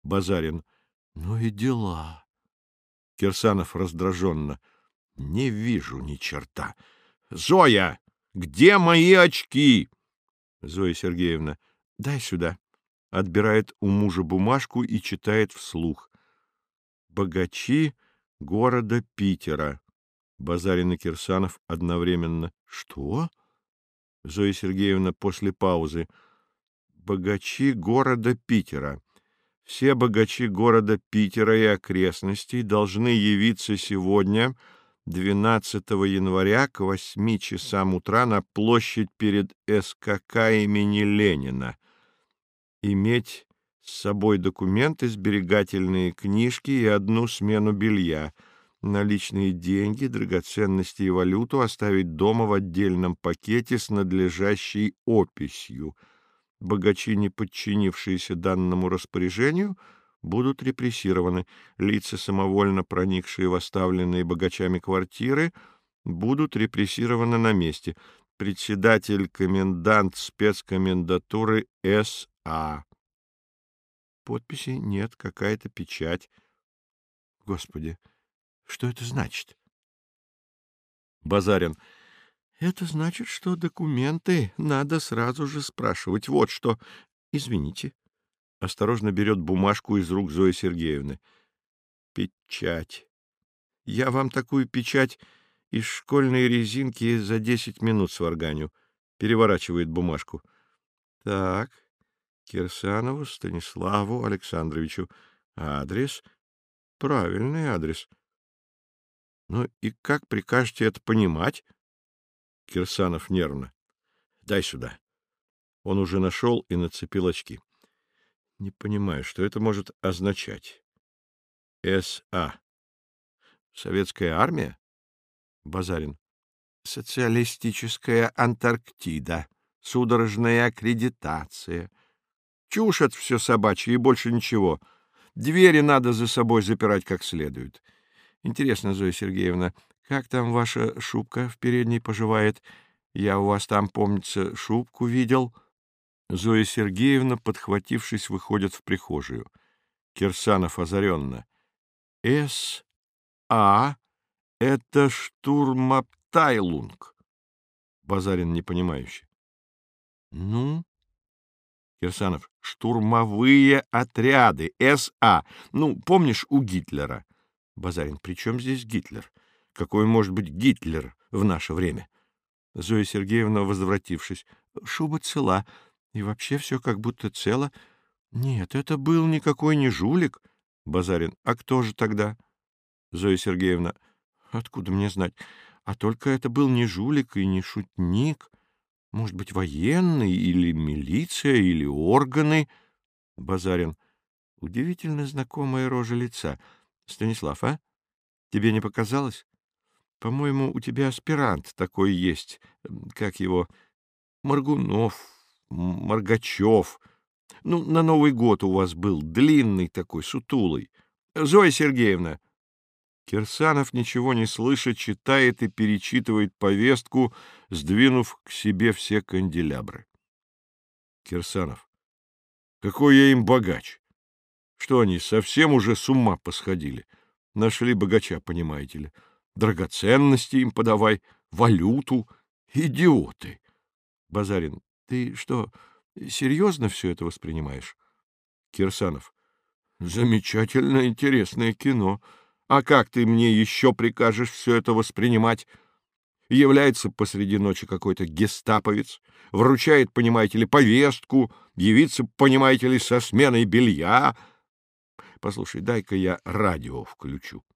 Базарин. Ну и дела. Кирсанов раздраженно. Не вижу ни черта. Зоя, где мои очки? Зоя Сергеевна. Дай сюда. Отбирает у мужа бумажку и читает вслух. Богачи города Питера. Базарин и Кирсанов одновременно. Что? Зоя Сергеевна после паузы. Богачи города Питера. Все богачи города Питера и окрестностей должны явиться сегодня, 12 января, к 8 часам утра на площадь перед СКК имени Ленина. Иметь с собой документы, сберегательные книжки и одну смену белья. Наличные деньги, драгоценности и валюту оставить дома в отдельном пакете с надлежащей описью. Богачи, не подчинившиеся данному распоряжению, будут репрессированы. Лица, самовольно проникшие в оставленные богачами квартиры, будут репрессированы на месте. Председатель-комендант спецкомендатуры С.А. Подписи нет, какая-то печать. Господи, что это значит? Базарин. Это значит, что документы надо сразу же спрашивать. Вот что. Извините. Осторожно берет бумажку из рук Зои Сергеевны. Печать. Я вам такую печать из школьной резинки за 10 минут сварганю. Переворачивает бумажку. Так. Кирсанову Станиславу Александровичу. Адрес. Правильный адрес. Ну и как прикажете это понимать? Кирсанов нервно. Дай сюда. Он уже нашел и нацепил очки. Не понимаю, что это может означать. С.А. Советская армия? Базарин. Социалистическая Антарктида. Судорожная аккредитация. Чушь это все собачье и больше ничего. Двери надо за собой запирать как следует. Интересно, Зоя Сергеевна, как там ваша шубка в передней поживает? Я у вас там, помнится, шубку видел. Зоя Сергеевна, подхватившись, выходит в прихожую. Кирсанов озаренно. С.А. это штурмабтейлунг. Базарин непонимающе. Ну? Кирсанов. Штурмовые отряды. С.А. Ну, помнишь, у Гитлера? Базарин. При чем здесь Гитлер? Какой может быть Гитлер в наше время? Зоя Сергеевна, возвратившись. Шуба цела. И вообще все как будто цело. Нет, это был никакой не жулик. Базарин. А кто же тогда? Зоя Сергеевна. Откуда мне знать? А только это был не жулик и не шутник. Может быть, военный или милиция, или органы. Базарин. Удивительно знакомая рожа лица. Станислав, а? Тебе не показалось? По-моему, у тебя аспирант такой есть. Как его? Моргунов, Моргачев. Ну, на Новый год у вас был длинный такой, сутулый. Зоя Сергеевна. Кирсанов, ничего не слыша, читает и перечитывает повестку, сдвинув к себе все канделябры. Кирсанов. Какой я им богач! Что они, совсем уже с ума посходили? Нашли богача, понимаете ли. Драгоценности им подавай, валюту. Идиоты! Базарин. Ты что, серьезно все это воспринимаешь? Кирсанов. Замечательно интересное кино. А как ты мне еще прикажешь все это воспринимать? Является посреди ночи какой-то гестаповец, вручает, понимаете ли, повестку, явится, понимаете ли, со сменой белья. Послушай, дай-ка я радио включу.